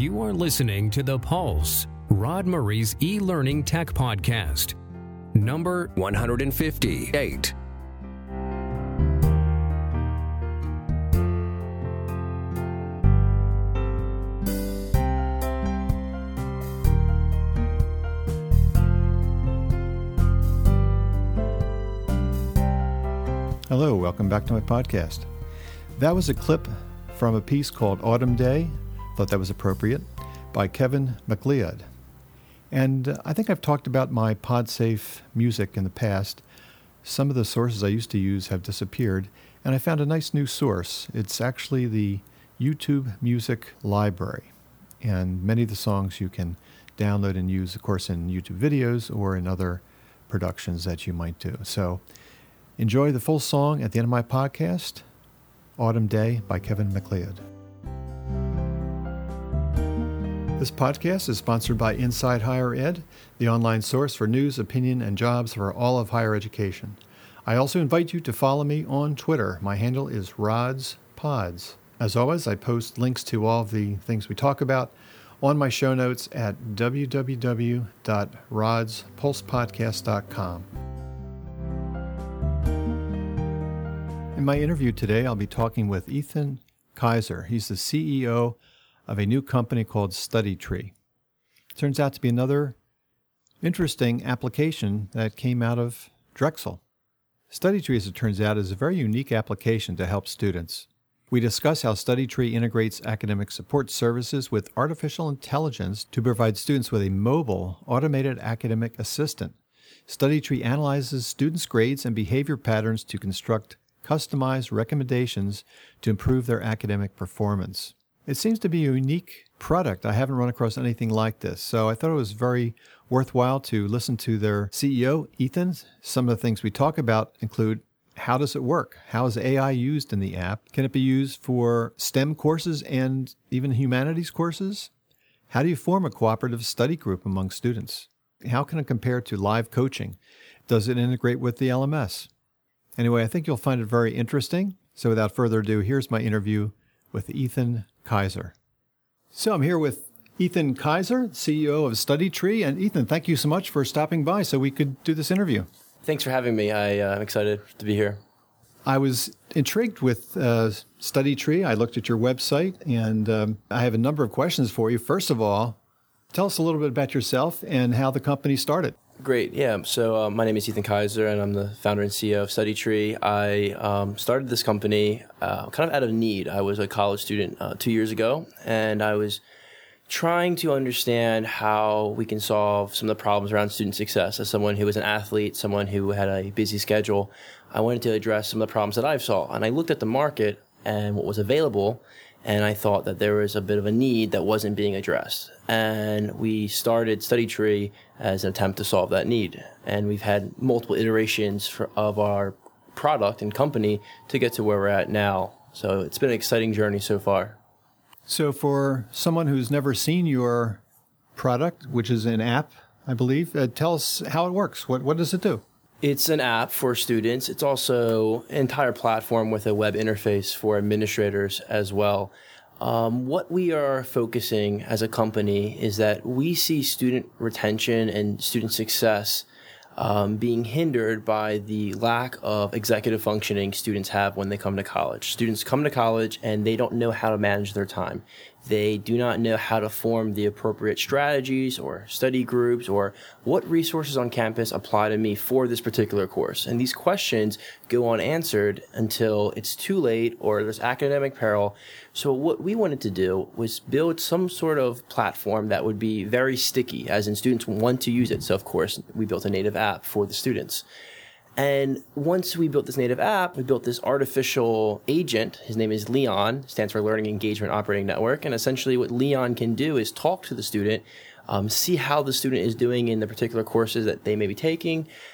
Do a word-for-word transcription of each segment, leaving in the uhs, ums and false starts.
You are listening to The Pulse, Rod Murray's e-learning tech podcast, number one hundred fifty-eight. Hello, welcome back to my podcast. That was a clip from a piece called Autumn Day, thought that was appropriate, by Kevin MacLeod. And uh, I think I've talked about my PodSafe music in the past. Some of the sources I used to use have disappeared, and I found a nice new source. It's actually the YouTube Music Library, and many of the songs you can download and use, of course, in YouTube videos or in other productions that you might do. So enjoy the full song at the end of my podcast, Autumn Day by Kevin MacLeod. This podcast is sponsored by Inside Higher Ed, the online source for news, opinion, and jobs for all of higher education. I also invite you to follow me on Twitter. My handle is Rods Pods. As always, I post links to all of the things we talk about on my show notes at w w w dot rods pulse podcast dot com. In my interview today, I'll be talking with Ethan Kaiser. He's the C E O of a new company called StudyTree. Turns out to be another interesting application that came out of Drexel. StudyTree, as it turns out, is a very unique application to help students. We discuss how StudyTree integrates academic support services with artificial intelligence to provide students with a mobile, automated academic assistant. StudyTree analyzes students' grades and behavior patterns to construct customized recommendations to improve their academic performance. It seems to be a unique product. I haven't run across anything like this, so I thought it was very worthwhile to listen to their C E O, Ethan. Some of the things we talk about include: how does it work? How is A I used in the app? Can it be used for STEM courses and even humanities courses? How do you form a cooperative study group among students? How can it compare to live coaching? Does it integrate with the L M S? Anyway, I think you'll find it very interesting. So without further ado, here's my interview with Ethan Kaiser. So I'm here with Ethan Kaiser, C E O of StudyTree. And Ethan, thank you so much for stopping by so we could do this interview. Thanks for having me. I, uh, I'm excited to be here. I was intrigued with uh, StudyTree. I looked at your website, and um, I have a number of questions for you. First of all, tell us a little bit about yourself and how the company started. Great. Yeah. So uh, my name is Ethan Kaiser, and I'm the founder and C E O of StudyTree. I um, started this company uh, kind of out of need. I was a college student uh, two years ago, and I was trying to understand how we can solve some of the problems around student success. As someone who was an athlete, someone who had a busy schedule, I wanted to address some of the problems that I saw. And I looked at the market and what was available, and I thought that there was a bit of a need that wasn't being addressed. And we started StudyTree as an attempt to solve that need. And we've had multiple iterations for, of our product and company to get to where we're at now. So it's been an exciting journey so far. So for someone who's never seen your product, which is an app, I believe, uh, tell us how it works. What what does it do? It's an app for students. It's also an entire platform with a web interface for administrators as well. Um, what we are focusing as a company is that we see student retention and student success um, being hindered by the lack of executive functioning students have when they come to college. Students come to college and they don't know how to manage their time. They do not know how to form the appropriate strategies or study groups or what resources on campus apply to me for this particular course. And these questions go unanswered until it's too late or there's academic peril. So what we wanted to do was build some sort of platform that would be very sticky, as in students want to use it. So of course, we built a native app for the students. And once we built this native app, we built this artificial agent. His name is Leon, stands for Learning Engagement Operating Network. And essentially what Leon can do is talk to the student, um, see how the student is doing in the particular courses that they may be taking,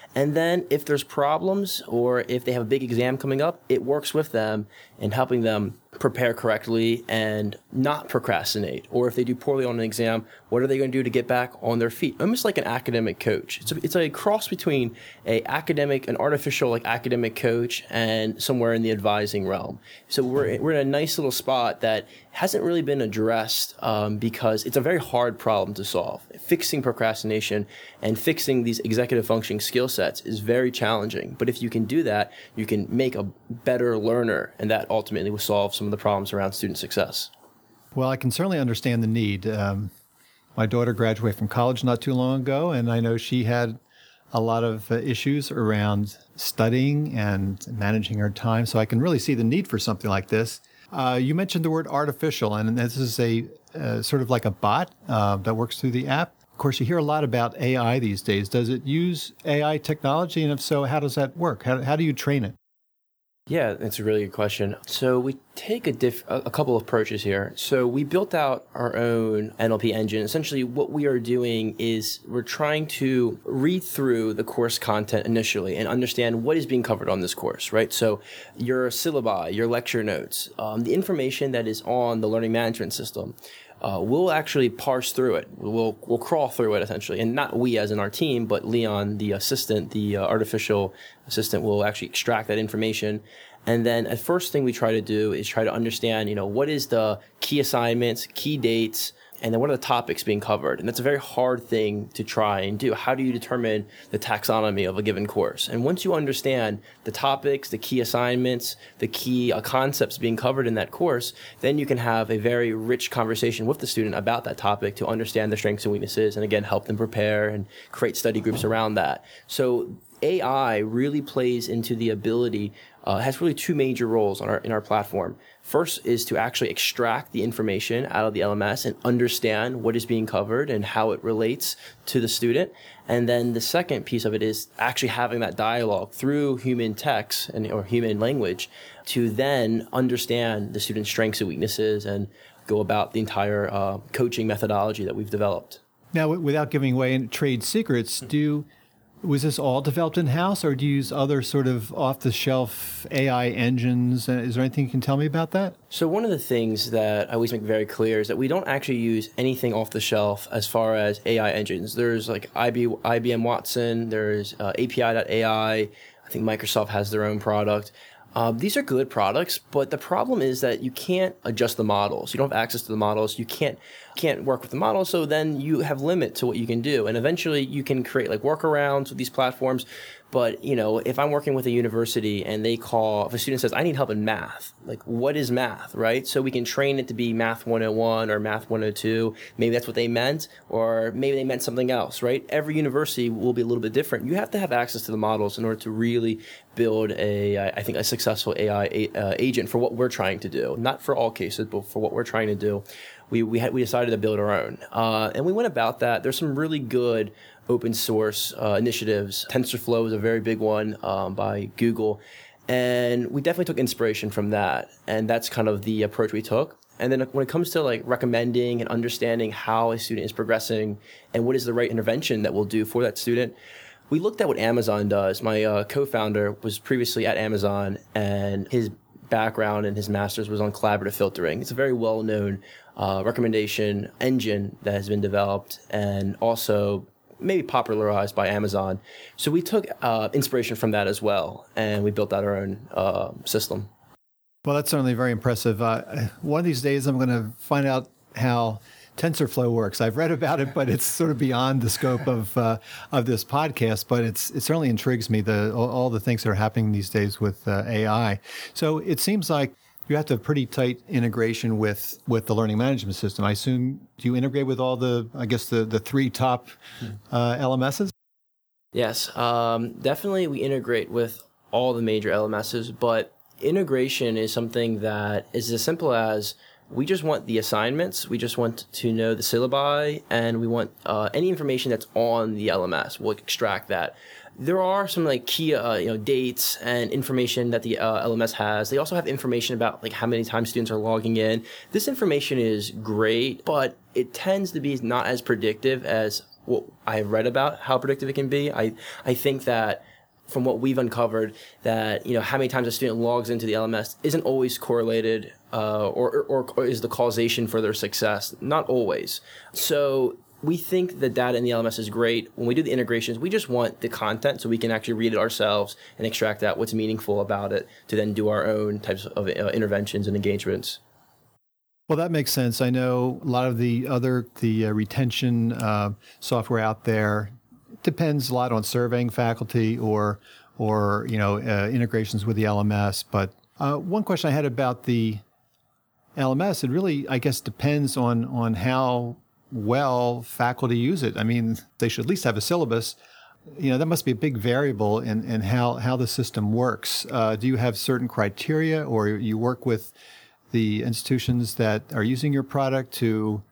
And then if there's problems or if they have a big exam coming up, it works with them in helping them prepare correctly and not procrastinate. Or if they do poorly on an exam, what are they going to do to get back on their feet? Almost like an academic coach. It's a, it's a cross between a academic, an artificial like academic coach and somewhere in the advising realm. So we're, we're in a nice little spot that hasn't really been addressed um, because it's a very hard problem to solve. Fixing procrastination and fixing these executive functioning skill sets is very challenging. But if you can do that, you can make a better learner, and that ultimately will solve some of the problems around student success. Well, I can certainly understand the need. Um, my daughter graduated from college not too long ago, and I know she had a lot of uh, issues around studying and managing her time. So I can really see the need for something like this. Uh, you mentioned the word artificial, and this is a uh, sort of like a bot uh, that works through the app. Of course, you hear a lot about A I these days. Does it use A I technology? And if so, how does that work? How, how do you train it? Yeah, that's a really good question. So we take a, diff- a couple of approaches here. So we built out our own N L P engine. Essentially, what we are doing is we're trying to read through the course content initially and understand what is being covered on this course, right? So your syllabi, your lecture notes, um, the information that is on the learning management system, Uh, we'll actually parse through it. We'll we'll crawl through it essentially, and not we as in our team, but Leon, the assistant, the uh, artificial assistant, will actually extract that information. And then the first thing we try to do is try to understand, you know, what is the key assignments, key dates, and then what are the topics being covered? And that's a very hard thing to try and do. How do you determine the taxonomy of a given course? And once you understand the topics, the key assignments, the key uh, concepts being covered in that course, then you can have a very rich conversation with the student about that topic to understand their strengths and weaknesses, and again, help them prepare and create study groups around that. So A I really plays into the ability, uh, has really two major roles on our, in our platform. First is to actually extract the information out of the L M S and understand what is being covered and how it relates to the student. And then the second piece of it is actually having that dialogue through human text and or human language to then understand the student's strengths and weaknesses and go about the entire uh, coaching methodology that we've developed. Now, w- without giving away any trade secrets, do you Was this all developed in-house, or do you use other sort of off-the-shelf A I engines? Is there anything you can tell me about that? So one of the things that I always make very clear is that we don't actually use anything off the shelf as far as A I engines. There's like I B M Watson, there's uh, A P I dot A I. I think Microsoft has their own product. Um, these are good products, but the problem is that you can't adjust the models. You don't have access to the models. You can't can't work with the models, so then you have limit to what you can do. And eventually you can create like workarounds with these platforms. But, you know, if I'm working with a university and they call, if a student says, I need help in math, like what is math, right? So we can train it to be math one oh one or math one oh two. Maybe that's what they meant, or maybe they meant something else, right? Every university will be a little bit different. You have to have access to the models in order to really build a, I think, a successful A I uh, agent for what we're trying to do. Not for all cases, but for what we're trying to do. We we had we decided to build our own, uh, and we went about that. There's some really good open source uh, initiatives. TensorFlow is a very big one um, by Google, and we definitely took inspiration from that. And that's kind of the approach we took. And then when it comes to like recommending and understanding how a student is progressing and what is the right intervention that we'll do for that student, we looked at what Amazon does. My uh, co-founder was previously at Amazon, and his background and his master's was on collaborative filtering. It's a very well-known uh, recommendation engine that has been developed and also maybe popularized by Amazon. So we took uh, inspiration from that as well, and we built out our own uh, system. Well, that's certainly very impressive. Uh, one of these days I'm going to find out how TensorFlow works. I've read about it, but it's sort of beyond the scope of uh, of this podcast. But it's it certainly intrigues me, the all, all the things that are happening these days with uh, A I. So it seems like you have to have pretty tight integration with, with the learning management system. I assume, do you integrate with all the, I guess, the, the three top uh, L M Ss? Yes, um, definitely we integrate with all the major L M Ss, but integration is something that is as simple as we just want the assignments, we just want to know the syllabi, and we want uh, any information that's on the L M S. We'll extract that. There are some like key, uh, you know, dates and information that the uh, L M S has. They also have information about like how many times students are logging in. This information is great, but it tends to be not as predictive as what I've read about how predictive it can be. I, I think that from what we've uncovered, that, you know, how many times a student logs into the L M S isn't always correlated uh, or, or, or is the causation for their success. Not always. So we think the data in the L M S is great. When we do the integrations, we just want the content so we can actually read it ourselves and extract out what's meaningful about it to then do our own types of uh, interventions and engagements. Well, that makes sense. I know a lot of the other, the uh, retention uh, software out there depends a lot on surveying faculty or, or you know, uh, integrations with the L M S. But uh, one question I had about the L M S, it really, I guess, depends on, on how well faculty use it. I mean, they should at least have a syllabus. You know, that must be a big variable in, in how, how the system works. Uh, do you have certain criteria, or you work with the institutions that are using your product to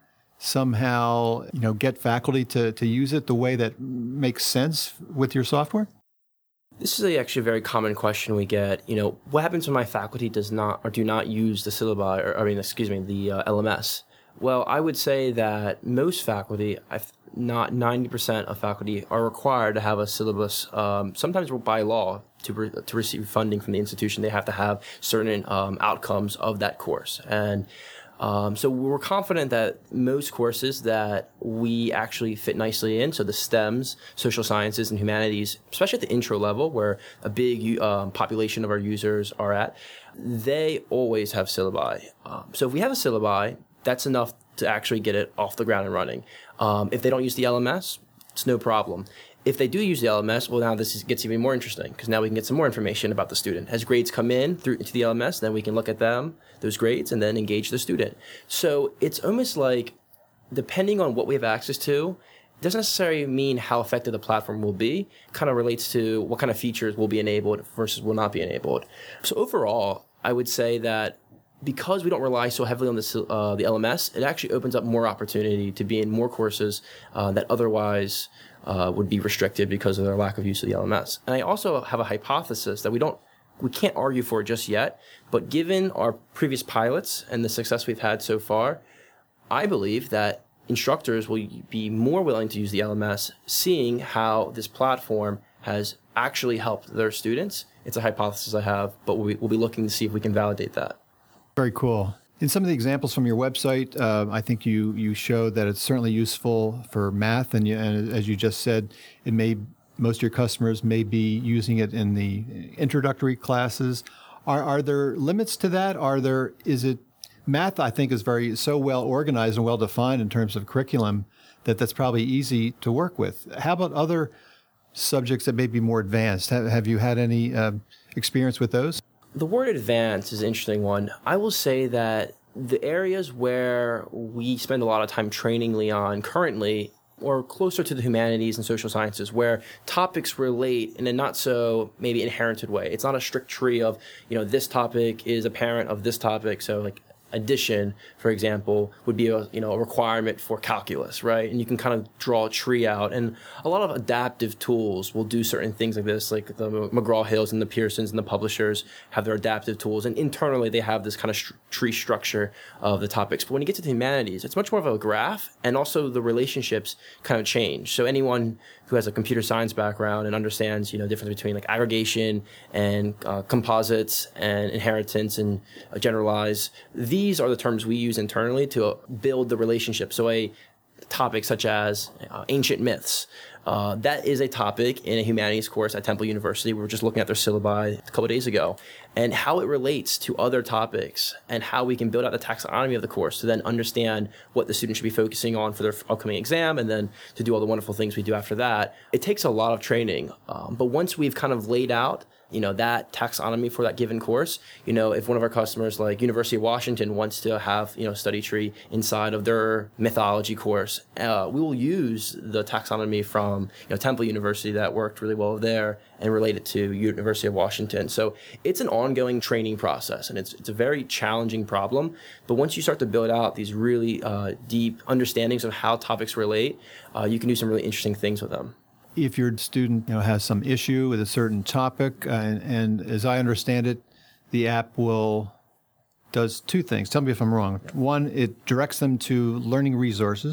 somehow, you know, get faculty to, to use it the way that makes sense with your software? This is actually a very common question we get. You know, what happens when my faculty does not or do not use the syllabi, or I mean, excuse me, the uh, L M S? Well, I would say that most faculty, I've, not ninety percent of faculty, are required to have a syllabus. Um, sometimes by law, to re- to receive funding from the institution, they have to have certain um, outcomes of that course. And Um, so we're confident that most courses that we actually fit nicely in, so the STEMs, social sciences and humanities, especially at the intro level where a big um, population of our users are at, they always have syllabi. Um, so if we have a syllabi, that's enough to actually get it off the ground and running. Um, if they don't use the L M S, it's no problem. If they do use the L M S, well, now this is, gets even more interesting because now we can get some more information about the student. As grades come in through into the L M S, then we can look at them, those grades, and then engage the student. So it's almost like, depending on what we have access to, it doesn't necessarily mean how effective the platform will be. It kind of relates to what kind of features will be enabled versus will not be enabled. So overall, I would say that because we don't rely so heavily on the, uh, the L M S, it actually opens up more opportunity to be in more courses uh, that otherwise uh, would be restricted because of their lack of use of the L M S. And I also have a hypothesis that we don't, we can't argue for just yet, but given our previous pilots and the success we've had so far, I believe that instructors will be more willing to use the L M S, seeing how this platform has actually helped their students. It's a hypothesis I have, but we'll be looking to see if we can validate that. Very cool. In some of the examples from your website, uh, I think you you showed that it's certainly useful for math, and, you, and as you just said, it may most of your customers may be using it in the introductory classes. Are are there limits to that? Are there is it math? I think is very so well organized and well defined in terms of curriculum that that's probably easy to work with. How about other subjects that may be more advanced? Have, have you had any uh, experience with those? The word advanced is an interesting one. I will say that the areas where we spend a lot of time training Leon currently, or closer to the humanities and social sciences, where topics relate in a not so maybe inherited way. It's not a strict tree of, you know, this topic is a parent of this topic. So like addition, for example, would be a, you know, a requirement for calculus, right? And you can kind of draw a tree out. And a lot of adaptive tools will do certain things like this, like the McGraw-Hills and the Pearsons and the publishers have their adaptive tools. And internally, they have this kind of st- tree structure of the topics. But when you get to the humanities, it's much more of a graph, and also the relationships kind of change. So anyone who has a computer science background and understands, you know, the difference between like aggregation and uh, composites and inheritance and uh, generalize, these are the terms we use internally to uh, build the relationship. So a topic such as uh, ancient myths, uh, that is a topic in a humanities course at Temple University. We were just looking at their syllabi a couple of days ago, and how it relates to other topics and how we can build out the taxonomy of the course to then understand what the student should be focusing on for their upcoming exam, and then to do all the wonderful things we do after that. It takes a lot of training, um, but once we've kind of laid out, you know, that taxonomy for that given course, you know, if one of our customers like University of Washington wants to have, you know, study tree inside of their mythology course, uh, we will use the taxonomy from, you know, Temple University that worked really well there and relate it to University of Washington. So it's an ongoing training process, and it's it's a very challenging problem. But once you start to build out these really uh, deep understandings of how topics relate, uh, you can do some really interesting things with them. If your student, you know, has some issue with a certain topic, uh, and, and as I understand it, the app will does two things. Tell me if I'm wrong. One, it directs them to learning resources,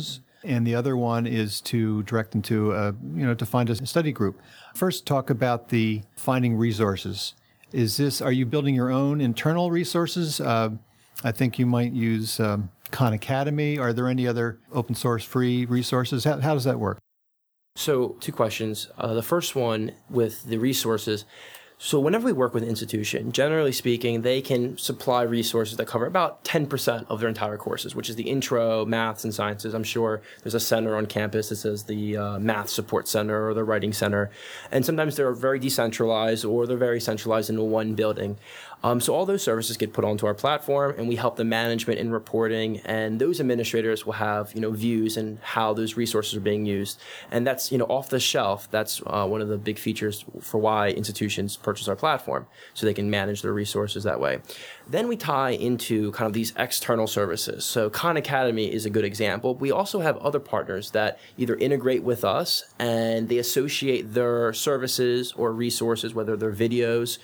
and the other one is to direct them to, uh, you know, to find a study group. First, talk about the finding resources. Is this, are you building your own internal resources? Uh, I think you might use um, Khan Academy. Are there any other open source free resources? How, how does that work? So two questions. Uh, the first one with the resources. So whenever we work with an institution, generally speaking, they can supply resources that cover about ten percent of their entire courses, which is the intro, maths, and sciences. I'm sure there's a center on campus that says the uh, math support center or the writing center. And sometimes they're very decentralized or they're very centralized into one building. Um, so all those services get put onto our platform, and we help the management in reporting, and those administrators will have, you know, views and how those resources are being used. And that's, you know, off the shelf. That's uh, one of the big features for why institutions purchase our platform, so they can manage their resources that way. Then we tie into kind of these external services. So Khan Academy is a good example. We also have other partners that either integrate with us and they associate their services or resources, whether they're videos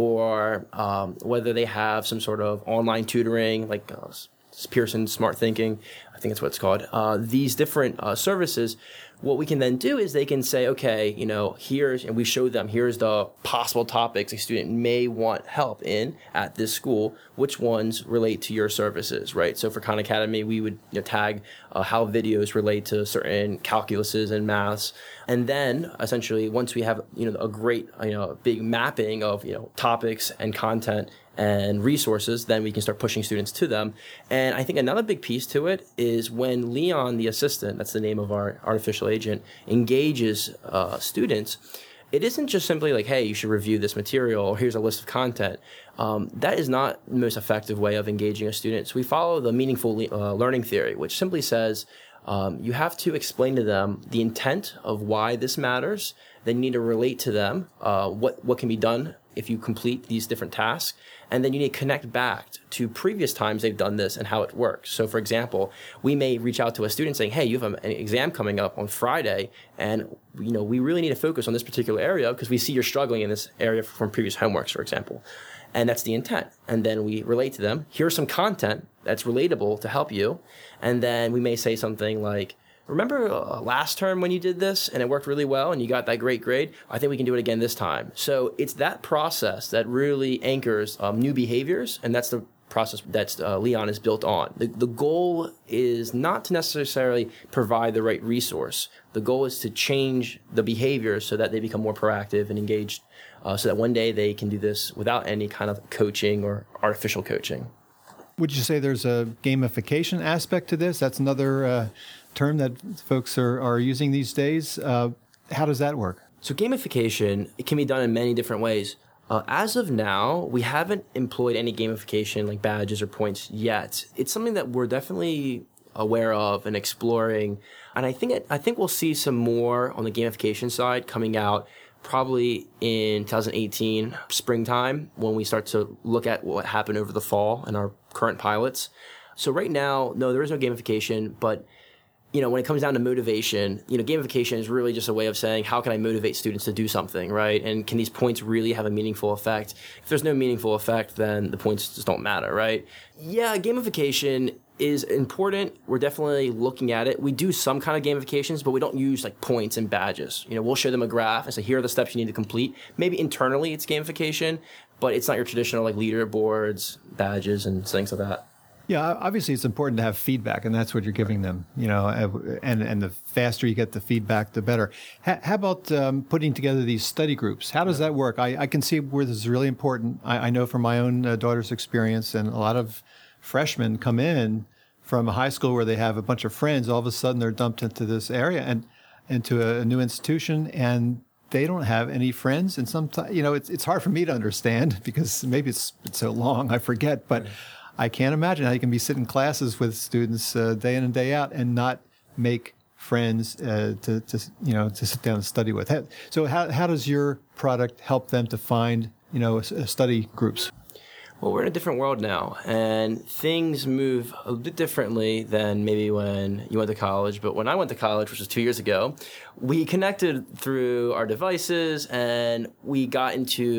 or um, whether they have some sort of online tutoring like uh, Pearson Smart Thinking, I think that's what it's called. Uh, these different uh, services, what we can then do is they can say, okay, you know, here's, and we show them, here's the possible topics a student may want help in at this school, which ones relate to your services, right? So for Khan Academy, we would, you know, tag uh, how videos relate to certain calculuses and maths. And then essentially, once we have, you know, a great, you know, big mapping of, you know, topics and content and resources, then we can start pushing students to them. And I think another big piece to it is when Leon, the assistant, that's the name of our artificial agent, engages uh, students, it isn't just simply like, hey, you should review this material, or here's a list of content. Um, that is not the most effective way of engaging a student. So we follow the meaningful le- uh, learning theory, which simply says um, you have to explain to them the intent of why this matters. Then you need to relate to them uh, what, what can be done if you complete these different tasks. And then you need to connect back to previous times they've done this and how it works. So for example, we may reach out to a student saying, hey, you have an exam coming up on Friday, and you know we really need to focus on this particular area because we see you're struggling in this area from previous homeworks, for example. And that's the intent. And then we relate to them. Here's some content that's relatable to help you. And then we may say something like, remember uh, last term when you did this and it worked really well and you got that great grade? I think we can do it again this time. So it's that process that really anchors um, new behaviors, and that's the process that uh, Leon is built on. The, the goal is not to necessarily provide the right resource. The goal is to change the behavior so that they become more proactive and engaged, uh, so that one day they can do this without any kind of coaching or artificial coaching. Would you say there's a gamification aspect to this? That's another uh, term that folks are, are using these days. Uh, how does that work? So gamification, it can be done in many different ways. Uh, as of now, we haven't employed any gamification like badges or points yet. It's something that we're definitely aware of and exploring. And I think it, I think we'll see some more on the gamification side coming out probably in twenty eighteen springtime, when we start to look at what happened over the fall in our current pilots. So right now, no, there is no gamification, but you know, when it comes down to motivation, you know, gamification is really just a way of saying, how can I motivate students to do something, right? And can these points really have a meaningful effect? If there's no meaningful effect, then the points just don't matter, right? Yeah, gamification is important. We're definitely looking at it. We do some kind of gamifications, but we don't use like points and badges. You know, we'll show them a graph and say, here are the steps you need to complete. Maybe internally it's gamification, but it's not your traditional like leaderboards, badges, and things like that. Yeah, obviously it's important to have feedback, and that's what you're giving them, you know, and and the faster you get the feedback, the better. How, how about um, putting together these study groups? How does that work? I, I can see where this is really important. I, I know from my own uh, daughter's experience, and a lot of freshmen come in from a high school where they have a bunch of friends. All of a sudden they're dumped into this area and into a, a new institution, and they don't have any friends. And sometimes, you know, it's it's hard for me to understand because maybe it's, it's so long, I forget, but I can't imagine how you can be sitting in classes with students uh, day in and day out and not make friends uh, to, to, you know, to sit down and study with. So how how does your product help them to find, you know, study groups? Well, we're in a different world now, and things move a bit differently than maybe when you went to college. But when I went to college, which was two years ago, we connected through our devices, and we got into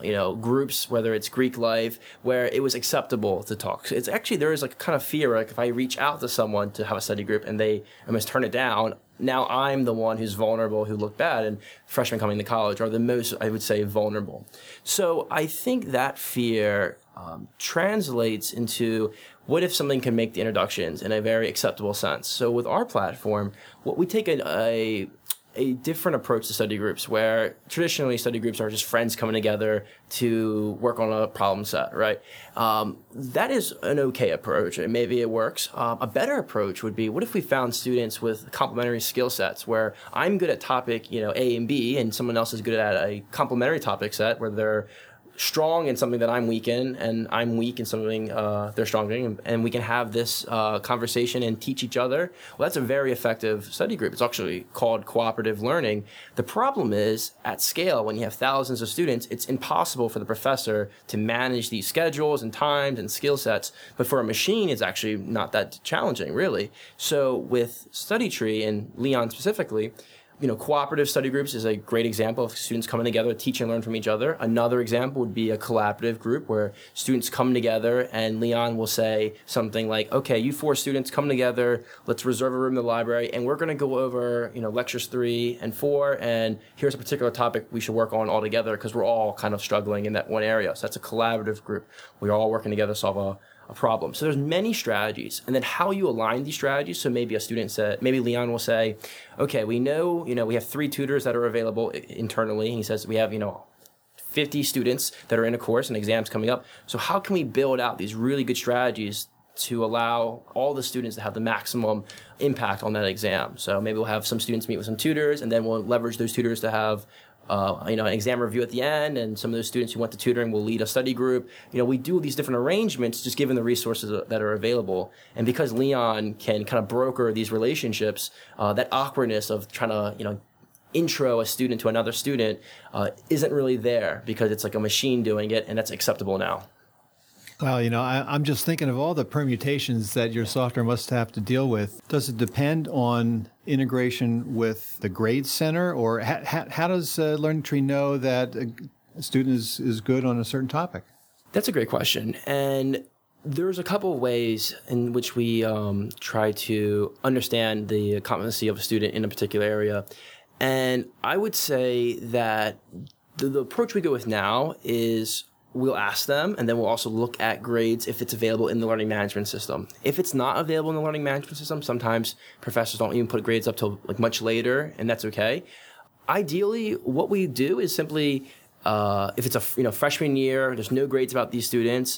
you know, groups, whether it's Greek life, where it was acceptable to talk. It's actually, there is like kind of fear, like if I reach out to someone to have a study group and they I must turn it down, now I'm the one who's vulnerable, who looked bad, and freshmen coming to college are the most, I would say, vulnerable. So I think that fear um, translates into what if something can make the introductions in a very acceptable sense. So with our platform, what we take a, a a different approach to study groups, where traditionally study groups are just friends coming together to work on a problem set, right? Um, that is an okay approach, and maybe it works. Um, a better approach would be, what if we found students with complementary skill sets, where I'm good at topic, you know, A and B, and someone else is good at a complementary topic set where they're strong in something that I'm weak in, and I'm weak in something uh, they're strong in, and, and we can have this uh, conversation and teach each other. Well, that's a very effective study group. It's actually called cooperative learning. The problem is, at scale, when you have thousands of students, it's impossible for the professor to manage these schedules and times and skill sets. But for a machine, it's actually not that challenging, really. So with StudyTree, and Leon specifically, you know, cooperative study groups is a great example of students coming together, teach and learn from each other. Another example would be a collaborative group where students come together and Leon will say something like, okay, you four students come together, let's reserve a room in the library, and we're going to go over, you know, lectures three and four, and here's a particular topic we should work on all together because we're all kind of struggling in that one area. So that's a collaborative group. We're all working together to solve a a problem. So there's many strategies, and then how you align these strategies. So maybe a student said, maybe Leon will say, okay, we know, you know, we have three tutors that are available internally. He says we have, you know, fifty students that are in a course and exams coming up. So how can we build out these really good strategies to allow all the students to have the maximum impact on that exam? So maybe we'll have some students meet with some tutors, and then we'll leverage those tutors to have Uh, you know, an exam review at the end, and some of those students who went to tutoring will lead a study group. You know, we do these different arrangements just given the resources that are available. And because Leon can kind of broker these relationships, uh, that awkwardness of trying to, you know, intro a student to another student uh, isn't really there, because it's like a machine doing it, and that's acceptable now. Well, you know, I, I'm just thinking of all the permutations that your software must have to deal with. Does it depend on integration with the grade center, or ha- ha- how does uh, LearningTree know that a student is, is good on a certain topic? That's a great question. And there's a couple of ways in which we um, try to understand the competency of a student in a particular area. And I would say that the, the approach we go with now is we'll ask them, and then we'll also look at grades if it's available in the learning management system. If it's not available in the learning management system, sometimes professors don't even put grades up till like much later, and that's okay. Ideally, what we do is simply, uh, if it's a you know freshman year, there's no grades about these students,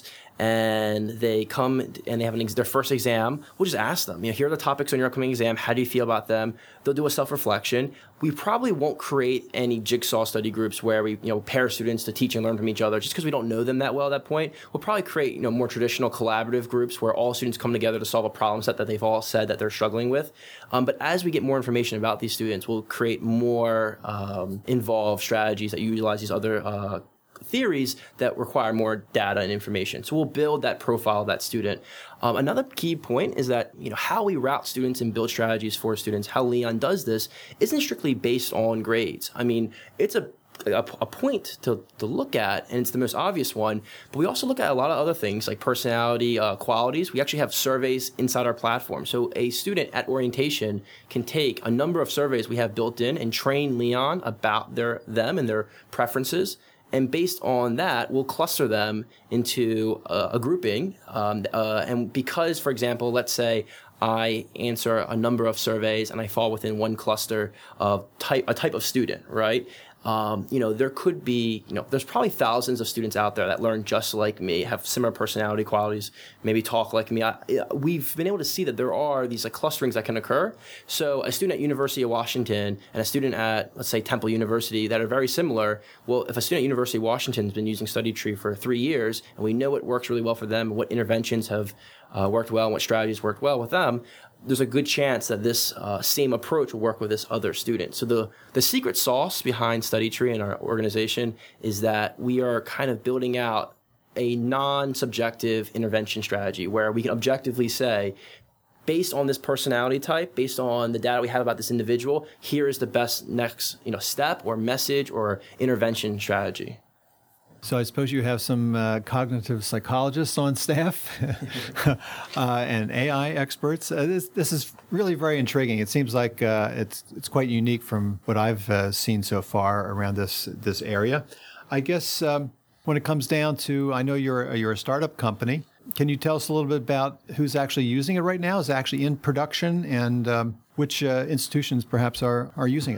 and they come and they have an ex- their first exam, we'll just ask them, you know, here are the topics on your upcoming exam. How do you feel about them? They'll do a self-reflection. We probably won't create any jigsaw study groups where we, you know, pair students to teach and learn from each other just because we don't know them that well at that point. We'll probably create, you know, more traditional collaborative groups where all students come together to solve a problem set that they've all said that they're struggling with. Um, but as we get more information about these students, we'll create more um, involved strategies that utilize these other uh, theories that require more data and information. So we'll build that profile of that student. Um, another key point is that, you know, how we route students and build strategies for students, how Leon does this, isn't strictly based on grades. I mean, it's a A, a point to, to look at, and it's the most obvious one, but we also look at a lot of other things like personality uh, qualities. We actually have surveys inside our platform. So a student at orientation can take a number of surveys we have built in and train Leon about their them and their preferences. And based on that, we'll cluster them into a, a grouping. Um, uh, and because, for example, let's say I answer a number of surveys and I fall within one cluster of type, a type of student, right? Um, you know, there could be, you know, there's probably thousands of students out there that learn just like me, have similar personality qualities, maybe talk like me. I, we've been able to see that there are these like clusterings that can occur. So a student at University of Washington and a student at, let's say, Temple University that are very similar. Well, if a student at University of Washington has been using StudyTree for three years and we know it works really well for them, what interventions have uh, worked well and what strategies worked well with them, there's a good chance that this uh, same approach will work with this other student. So the, the secret sauce behind StudyTree and our organization is that we are kind of building out a non-subjective intervention strategy where we can objectively say, based on this personality type, based on the data we have about this individual, here is the best next you know step or message or intervention strategy. So I suppose you have some uh, cognitive psychologists on staff uh, and A I experts. Uh, this, this is really very intriguing. It seems like uh, it's it's quite unique from what I've uh, seen so far around this this area. I guess um, when it comes down to, I know you're you're a startup company. Can you tell us a little bit about who's actually using it right now? Is it actually in production, and um, which uh, institutions perhaps are are using it?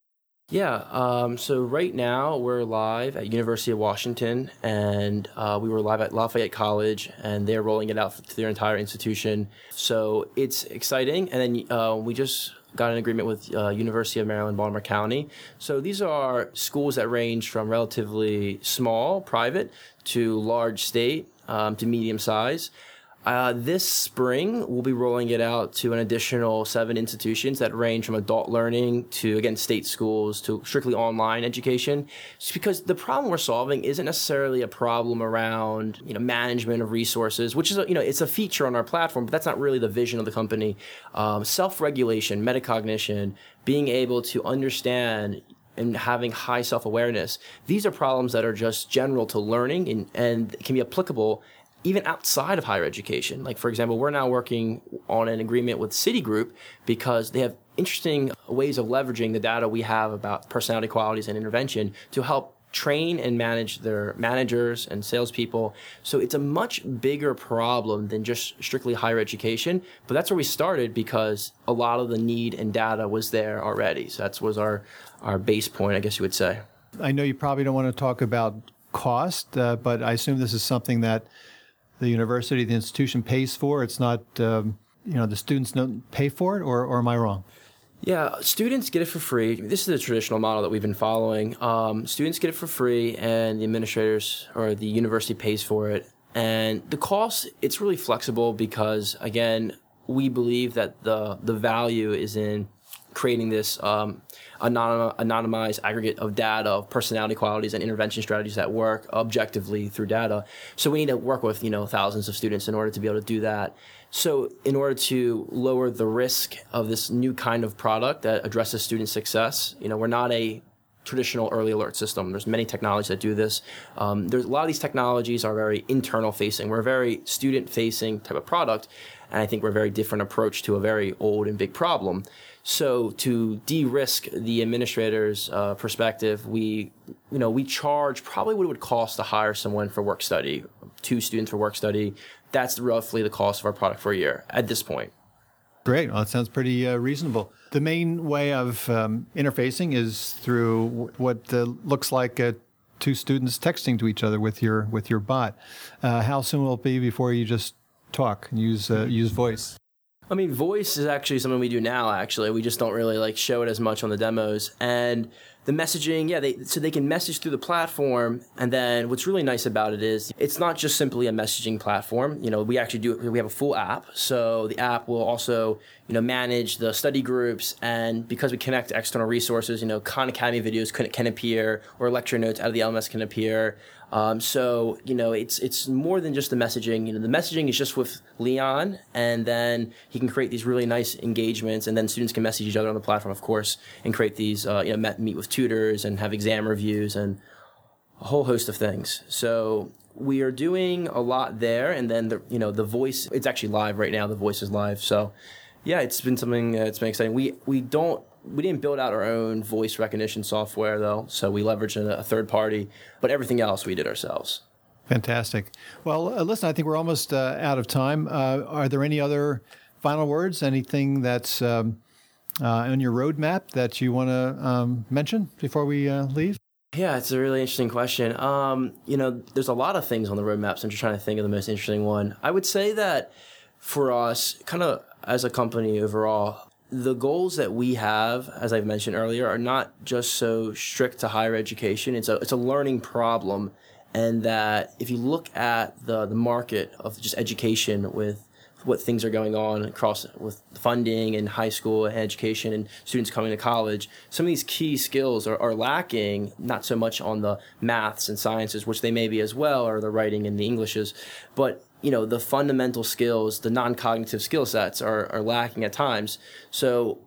Yeah, um, so right now we're live at University of Washington, and uh, we were live at Lafayette College, and they're rolling it out to their entire institution. So it's exciting, and then uh, we just got an agreement with uh, University of Maryland, Baltimore County. So these are schools that range from relatively small, private, to large state, um, to medium size. Uh, this spring, we'll be rolling it out to an additional seven institutions that range from adult learning to, again, state schools to strictly online education. Just because the problem we're solving isn't necessarily a problem around, you know, management of resources, which is, a, you know, it's a feature on our platform, but that's not really the vision of the company. Um, self-regulation, metacognition, being able to understand and having high self-awareness. These are problems that are just general to learning and, and can be applicable even outside of higher education. Like, for example, we're now working on an agreement with Citigroup because they have interesting ways of leveraging the data we have about personality qualities and intervention to help train and manage their managers and salespeople. So it's a much bigger problem than just strictly higher education. But that's where we started because a lot of the need and data was there already. So that was our, our base point, I guess you would say. I know you probably don't want to talk about cost, uh, but I assume this is something that the university, the institution pays for. It's not, um, you know, the students don't pay for it, or, or am I wrong? Yeah, students get it for free. This is the traditional model that we've been following. Um, students get it for free, and the administrators or the university pays for it. And the cost, it's really flexible because, again, we believe that the the value is in creating this um, anon- anonymized aggregate of data, of personality qualities and intervention strategies that work objectively through data. So we need to work with, you know, thousands of students in order to be able to do that. So in order to lower the risk of this new kind of product that addresses student success, you know, we're not a traditional early alert system. There's many technologies that do this. Um, there's a lot of these technologies are very internal facing. We're a very student facing type of product. And I think we're a very different approach to a very old and big problem. So to de-risk the administrator's uh, perspective, we, you know, we charge probably what it would cost to hire someone for work study, two students for work study. That's roughly the cost of our product for a year at this point. Great. Well, that sounds pretty uh, reasonable. The main way of um, interfacing is through what uh, looks like uh, two students texting to each other with your with your bot. Uh, how soon will it be before you just talk and use uh, use voice? I mean, voice is actually something we do now, actually. We just don't really like show it as much on the demos. And the messaging, yeah, they so they can message through the platform. And then what's really nice about it is it's not just simply a messaging platform. You know, we actually do, we have a full app. So the app will also, you know, manage the study groups. And because we connect to external resources, you know, Khan Academy videos can, can appear, or lecture notes out of the L M S can appear. Um, so, you know, it's it's more than just the messaging. You know, the messaging is just with Leon, and then he can create these really nice engagements, and then students can message each other on the platform, of course, and create these, uh, you know, met, meet with tutors and have exam reviews and a whole host of things. So we are doing a lot there, and then, the you know, the voice, it's actually live right now. The voice is live. So, yeah, it's been something that's been exciting. We, we don't, We didn't build out our own voice recognition software, though, so we leveraged a, a third party, but everything else we did ourselves. Fantastic. Well, uh, listen, I think we're almost uh, out of time. Uh, are there any other final words, anything that's um, uh, on your roadmap that you want to um, mention before we uh, leave? Yeah, it's a really interesting question. Um, you know, there's a lot of things on the roadmap, so I'm just trying to think of the most interesting one. I would say that for us, kind of as a company overall, the goals that we have, as I've mentioned earlier, are not just so strict to higher education. It's a it's a learning problem, and that if you look at the, the market of just education with what things are going on across with funding and high school education and students coming to college, some of these key skills are, are lacking, not so much on the maths and sciences, which they may be as well, or the writing and the Englishes, but you know, the fundamental skills, the non-cognitive skill sets are, are lacking at times. So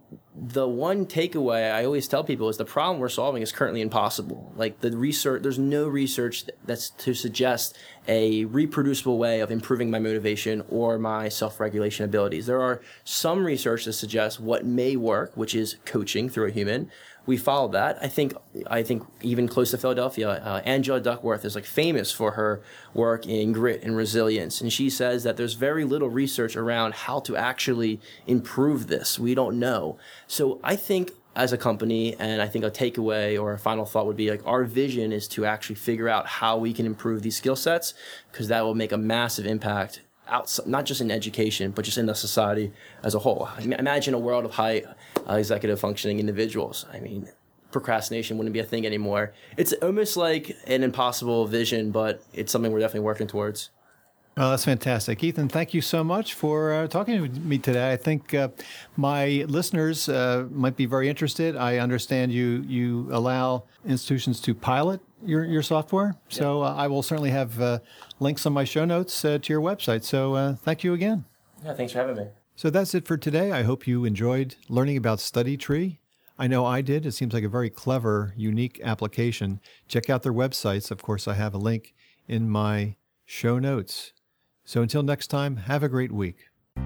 the one takeaway I always tell people is the problem we're solving is currently impossible. Like the research, there's no research that's to suggest a reproducible way of improving my motivation or my self-regulation abilities. There are some research that suggests what may work, which is coaching through a human. We follow that. I think, I think even close to Philadelphia, uh, Angela Duckworth is like famous for her work in grit and resilience. And she says that there's very little research around how to actually improve this. We don't know. So I think as a company, and I think a takeaway or a final thought would be like our vision is to actually figure out how we can improve these skill sets, because that will make a massive impact outside, not just in education, but just in the society as a whole. Imagine a world of high uh, executive functioning individuals. I mean, procrastination wouldn't be a thing anymore. It's almost like an impossible vision, but it's something we're definitely working towards. Oh, that's fantastic. Ethan, thank you so much for uh, talking to me today. I think uh, my listeners uh, might be very interested. I understand you you allow institutions to pilot your, your software. So uh, I will certainly have uh, links on my show notes uh, to your website. So uh, thank you again. Yeah, thanks for having me. So that's it for today. I hope you enjoyed learning about StudyTree. I know I did. It seems like a very clever, unique application. Check out their websites. Of course, I have a link in my show notes. So until next time, have a great week.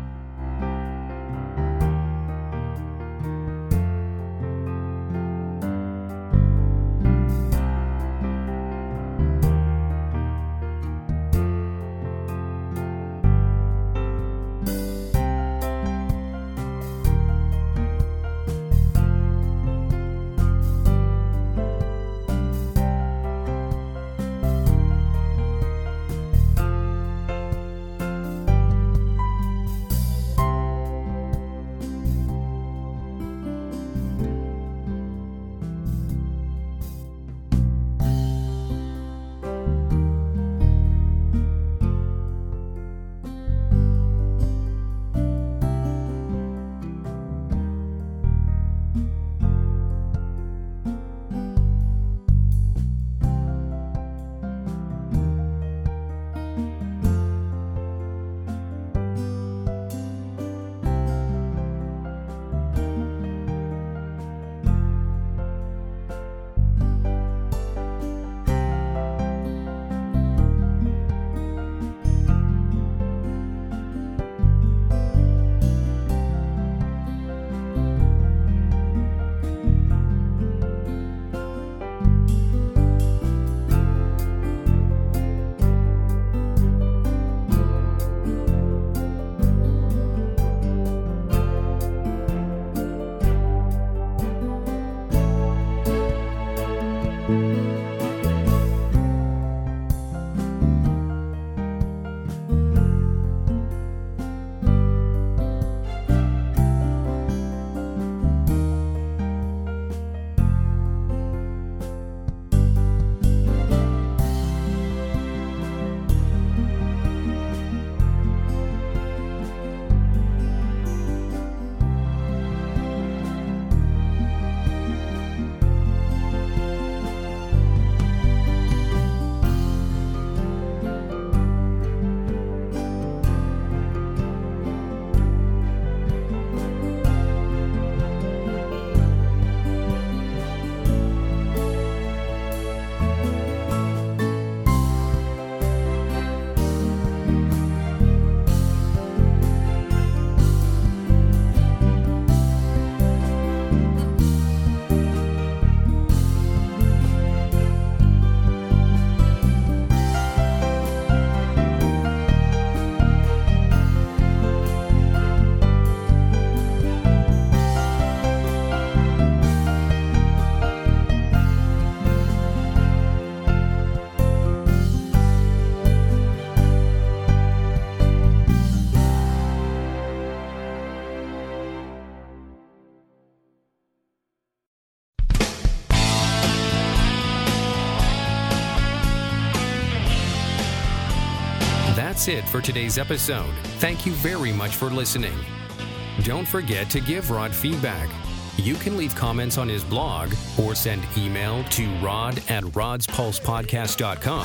That's it for today's episode. Thank you very much for listening. Don't forget to give Rod feedback. You can leave comments on his blog or send email to rod at rodspulsepodcast dot com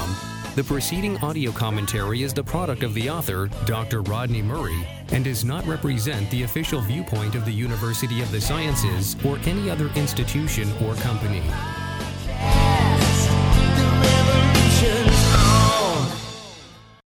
The preceding audio commentary is the product of the author, Doctor Rodney Murray, and does not represent the official viewpoint of the University of the Sciences or any other institution or company.